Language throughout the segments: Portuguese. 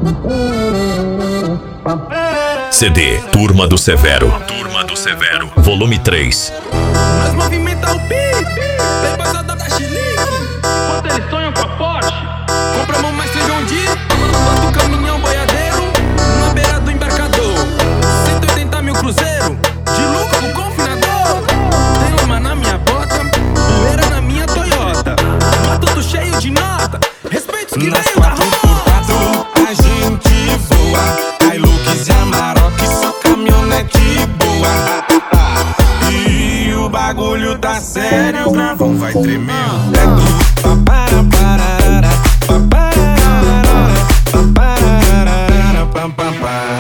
CD Turma do Severo. Turma do Severo, volume 3. Nós movimenta o pipe, tem passada da chilique. Quando eles sonham com a Porsche, compramos mais John Deere. Bota o caminhão boiadeiro na beira do embarcador. 180 mil cruzeiro, de lucro com confinador. Tem lama na minha bota, poeira na minha Toyota. Matuto cheio de nota, respeito os que Nas veio da rua. 4x4 a gente voa, Hilux e Amarok, só caminhonete boa. E o bagulho tá sério, o gravão vai tremer. É do papara pararara, papara papara pam pam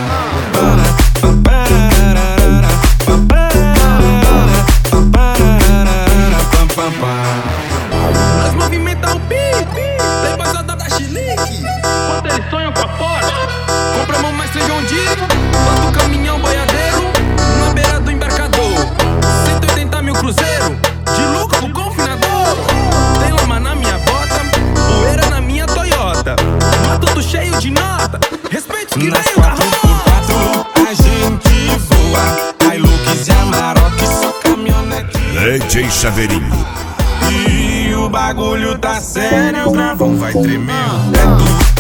Nós movimenta o pipe, tem passada da chilique. Quando eles sonham com a Porsche, compramos mais John Deere. Bota o caminhão boiadeiro na beira do embarcador. 180 mil cruzeiro, de lucro com confinador. Tem lama na minha bota, poeira na minha Toyota. Matuto cheio de nota, respeito os que Nas veio da rua. 4x4 a gente voa, Hilux e Amarok, só caminhonete. DJ Chaveirinho. E o bagulho tá sério, o gravão vai tremer. É do